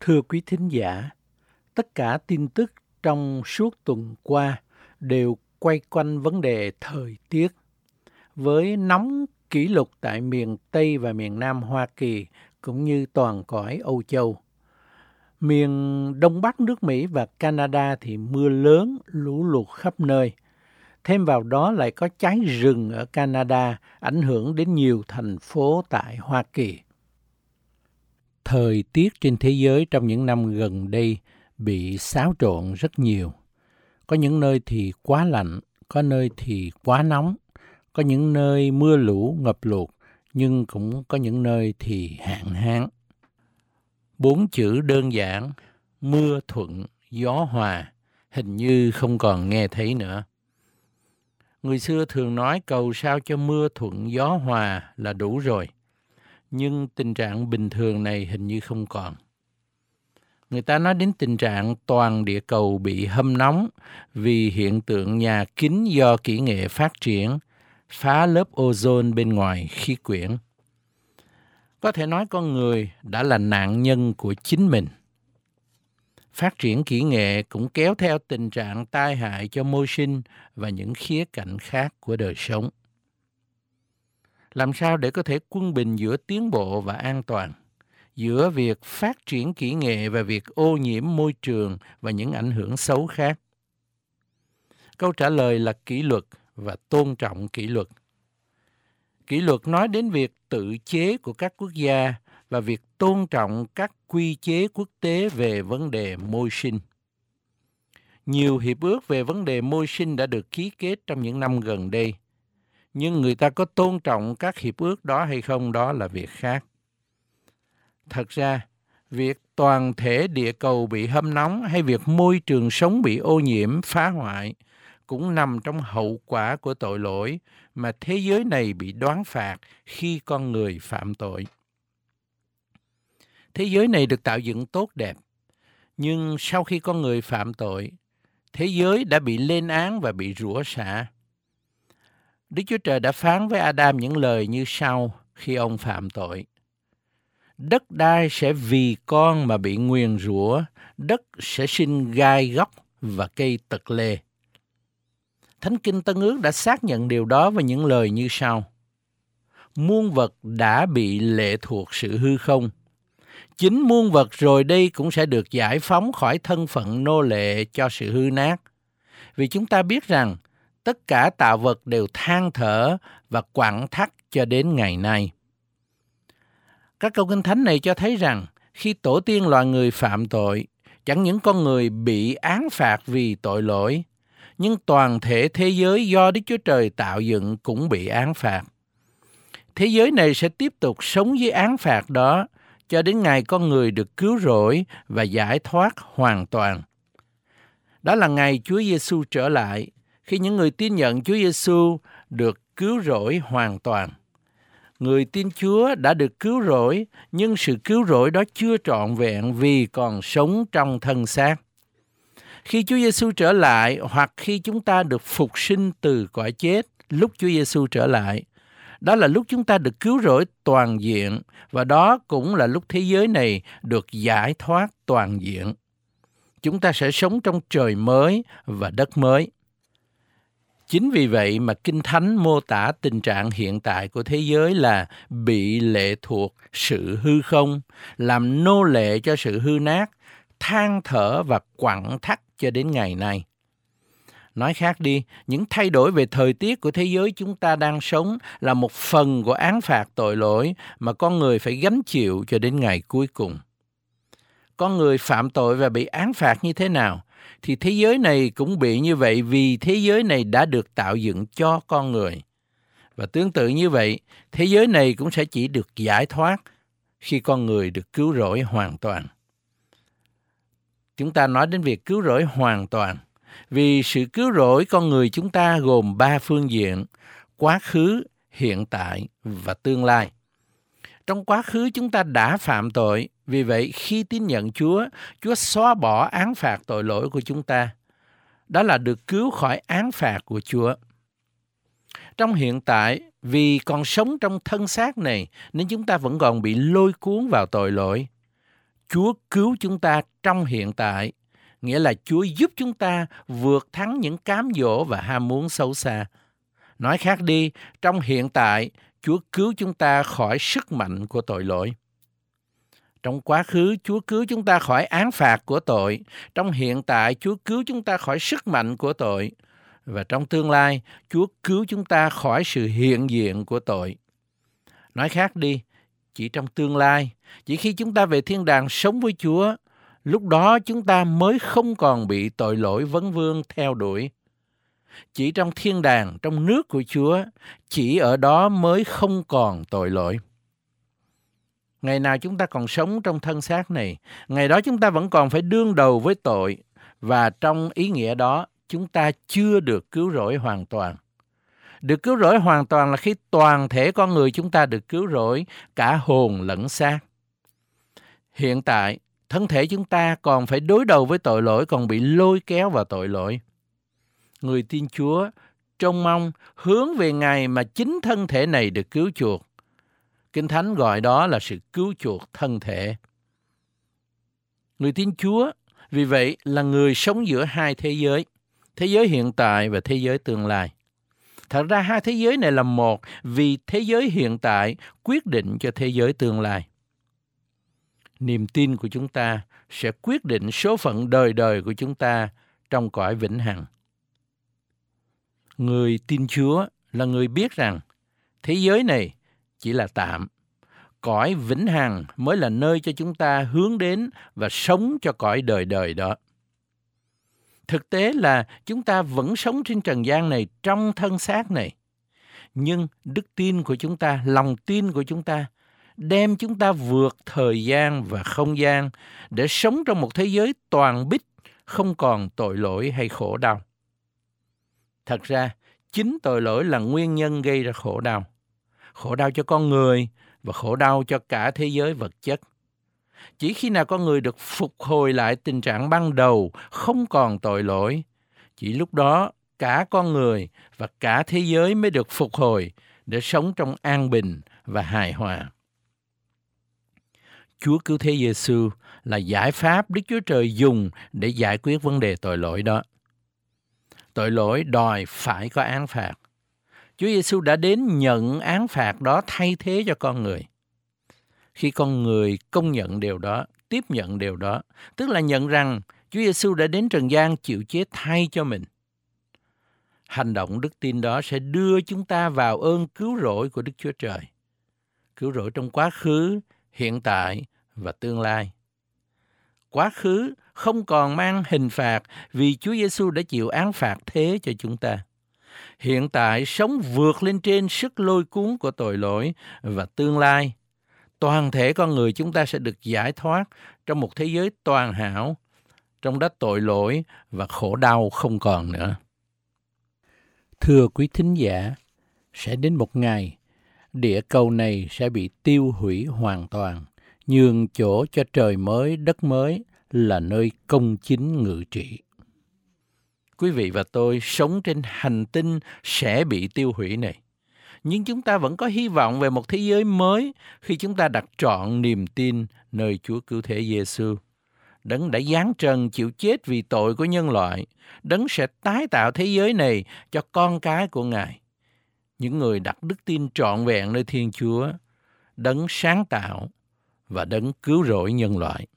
Thưa quý thính giả, tất cả tin tức trong suốt tuần qua đều quay quanh vấn đề thời tiết. Với nóng kỷ lục tại miền Tây và miền Nam Hoa Kỳ cũng như toàn cõi Âu Châu. Miền Đông Bắc nước Mỹ và Canada thì mưa lớn, lũ lụt khắp nơi. Thêm vào đó lại có cháy rừng ở Canada ảnh hưởng đến nhiều thành phố tại Hoa Kỳ. Thời tiết trên thế giới trong những năm gần đây bị xáo trộn rất nhiều. Có những nơi thì quá lạnh, có nơi thì quá nóng, có những nơi mưa lũ ngập lụt, nhưng cũng có những nơi thì hạn hán. 4 chữ đơn giản, mưa thuận, gió hòa, hình như không còn nghe thấy nữa. Người xưa thường nói cầu sao cho mưa thuận gió hòa là đủ rồi. Nhưng tình trạng bình thường này hình như không còn. Người ta nói đến tình trạng toàn địa cầu bị hâm nóng vì hiện tượng nhà kính do kỹ nghệ phát triển, phá lớp ozone bên ngoài khí quyển. Có thể nói con người đã là nạn nhân của chính mình. Phát triển kỹ nghệ cũng kéo theo tình trạng tai hại cho môi sinh và những khía cạnh khác của đời sống. Làm sao để có thể quân bình giữa tiến bộ và an toàn, giữa việc phát triển kỹ nghệ và việc ô nhiễm môi trường và những ảnh hưởng xấu khác? Câu trả lời là kỷ luật và tôn trọng kỷ luật. Kỷ luật nói đến việc tự chế của các quốc gia và việc tôn trọng các quy chế quốc tế về vấn đề môi sinh. Nhiều hiệp ước về vấn đề môi sinh đã được ký kết trong những năm gần đây. Nhưng người ta có tôn trọng các hiệp ước đó hay không, đó là việc khác. Thật ra, việc toàn thể địa cầu bị hâm nóng hay việc môi trường sống bị ô nhiễm, phá hoại cũng nằm trong hậu quả của tội lỗi mà thế giới này bị đoán phạt khi con người phạm tội. Thế giới này được tạo dựng tốt đẹp, nhưng sau khi con người phạm tội, thế giới đã bị lên án và bị rủa xả. Đức Chúa Trời đã phán với Adam những lời như sau khi ông phạm tội. Đất đai sẽ vì con mà bị nguyền rủa, đất sẽ sinh gai góc và cây tật lê. Thánh Kinh Tân Ước đã xác nhận điều đó với những lời như sau. Muôn vật đã bị lệ thuộc sự hư không. Chính muôn vật rồi đây cũng sẽ được giải phóng khỏi thân phận nô lệ cho sự hư nát. Vì chúng ta biết rằng tất cả tạo vật đều than thở và quặn thắt cho đến ngày nay. Các câu Kinh Thánh này cho thấy rằng khi tổ tiên loài người phạm tội, chẳng những con người bị án phạt vì tội lỗi, nhưng toàn thể thế giới do Đức Chúa Trời tạo dựng cũng bị án phạt. Thế giới này sẽ tiếp tục sống với án phạt đó cho đến ngày con người được cứu rỗi và giải thoát hoàn toàn. Đó là ngày Chúa Giêsu trở lại, khi những người tin nhận Chúa Giêsu được cứu rỗi hoàn toàn. Người tin Chúa đã được cứu rỗi, nhưng sự cứu rỗi đó chưa trọn vẹn vì còn sống trong thân xác. Khi Chúa Giêsu trở lại hoặc khi chúng ta được phục sinh từ cõi chết, lúc Chúa Giêsu trở lại, đó là lúc chúng ta được cứu rỗi toàn diện và đó cũng là lúc thế giới này được giải thoát toàn diện. Chúng ta sẽ sống trong trời mới và đất mới. Chính vì vậy mà Kinh Thánh mô tả tình trạng hiện tại của thế giới là bị lệ thuộc sự hư không, làm nô lệ cho sự hư nát, than thở và quặn thắt cho đến ngày nay. Nói khác đi, những thay đổi về thời tiết của thế giới chúng ta đang sống là một phần của án phạt tội lỗi mà con người phải gánh chịu cho đến ngày cuối cùng. Con người phạm tội và bị án phạt như thế nào, thì thế giới này cũng bị như vậy vì thế giới này đã được tạo dựng cho con người. Và tương tự như vậy, thế giới này cũng sẽ chỉ được giải thoát khi con người được cứu rỗi hoàn toàn. Chúng ta nói đến việc cứu rỗi hoàn toàn, vì sự cứu rỗi con người chúng ta gồm 3 phương diện: quá khứ, hiện tại và tương lai. Trong quá khứ chúng ta đã phạm tội, vì vậy khi tin nhận Chúa, Chúa xóa bỏ án phạt tội lỗi của chúng ta. Đó là được cứu khỏi án phạt của Chúa. Trong hiện tại, vì còn sống trong thân xác này, nên chúng ta vẫn còn bị lôi cuốn vào tội lỗi. Chúa cứu chúng ta trong hiện tại, nghĩa là Chúa giúp chúng ta vượt thắng những cám dỗ và ham muốn xấu xa. Nói khác đi, trong hiện tại, Chúa cứu chúng ta khỏi sức mạnh của tội lỗi. Trong quá khứ, Chúa cứu chúng ta khỏi án phạt của tội. Trong hiện tại, Chúa cứu chúng ta khỏi sức mạnh của tội. Và trong tương lai, Chúa cứu chúng ta khỏi sự hiện diện của tội. Nói khác đi, chỉ trong tương lai, chỉ khi chúng ta về thiên đàng sống với Chúa, lúc đó chúng ta mới không còn bị tội lỗi vấn vương theo đuổi. Chỉ trong thiên đàng, trong nước của Chúa, chỉ ở đó mới không còn tội lỗi. Ngày nào chúng ta còn sống trong thân xác này, ngày đó chúng ta vẫn còn phải đương đầu với tội, và trong ý nghĩa đó, chúng ta chưa được cứu rỗi hoàn toàn. Được cứu rỗi hoàn toàn là khi toàn thể con người chúng ta được cứu rỗi, cả hồn lẫn xác. Hiện tại, thân thể chúng ta còn phải đối đầu với tội lỗi, còn bị lôi kéo vào tội lỗi. Người tin Chúa trông mong hướng về ngày mà chính thân thể này được cứu chuộc. Kinh Thánh gọi đó là sự cứu chuộc thân thể. Người tin Chúa vì vậy là người sống giữa hai thế giới hiện tại và thế giới tương lai. Thật ra hai thế giới này là một, vì thế giới hiện tại quyết định cho thế giới tương lai. Niềm tin của chúng ta sẽ quyết định số phận đời đời của chúng ta trong cõi vĩnh hằng. Người tin Chúa là người biết rằng thế giới này chỉ là tạm. Cõi vĩnh hằng mới là nơi cho chúng ta hướng đến và sống cho cõi đời đời đó. Thực tế là chúng ta vẫn sống trên trần gian này trong thân xác này. Nhưng đức tin của chúng ta, lòng tin của chúng ta đem chúng ta vượt thời gian và không gian để sống trong một thế giới toàn bích, không còn tội lỗi hay khổ đau. Thật ra, chính tội lỗi là nguyên nhân gây ra khổ đau. Khổ đau cho con người và khổ đau cho cả thế giới vật chất. Chỉ khi nào con người được phục hồi lại tình trạng ban đầu, không còn tội lỗi, chỉ lúc đó cả con người và cả thế giới mới được phục hồi để sống trong an bình và hài hòa. Chúa cứu thế Giêsu là giải pháp Đức Chúa Trời dùng để giải quyết vấn đề tội lỗi đó. Tội lỗi đòi phải có án phạt. Chúa Giêsu đã đến nhận án phạt đó thay thế cho con người. Khi con người công nhận điều đó, tiếp nhận điều đó, tức là nhận rằng Chúa Giêsu đã đến trần gian chịu chết thay cho mình. Hành động đức tin đó sẽ đưa chúng ta vào ơn cứu rỗi của Đức Chúa Trời. Cứu rỗi trong quá khứ, hiện tại và tương lai. Quá khứ không còn mang hình phạt vì Chúa Giêsu đã chịu án phạt thế cho chúng ta. Hiện tại sống vượt lên trên sức lôi cuốn của tội lỗi, và tương lai toàn thể con người chúng ta sẽ được giải thoát trong một thế giới toàn hảo, trong đó tội lỗi và khổ đau không còn nữa. Thưa quý thính giả, sẽ đến một ngày, địa cầu này sẽ bị tiêu hủy hoàn toàn, nhường chỗ cho trời mới, đất mới là nơi công chính ngự trị. Quý vị và tôi sống trên hành tinh sẽ bị tiêu hủy này. Nhưng chúng ta vẫn có hy vọng về một thế giới mới khi chúng ta đặt trọn niềm tin nơi Chúa Cứu Thế Giêsu. Đấng đã giáng trần chịu chết vì tội của nhân loại. Đấng sẽ tái tạo thế giới này cho con cái của Ngài. Những người đặt đức tin trọn vẹn nơi Thiên Chúa, Đấng sáng tạo và Đấng cứu rỗi nhân loại.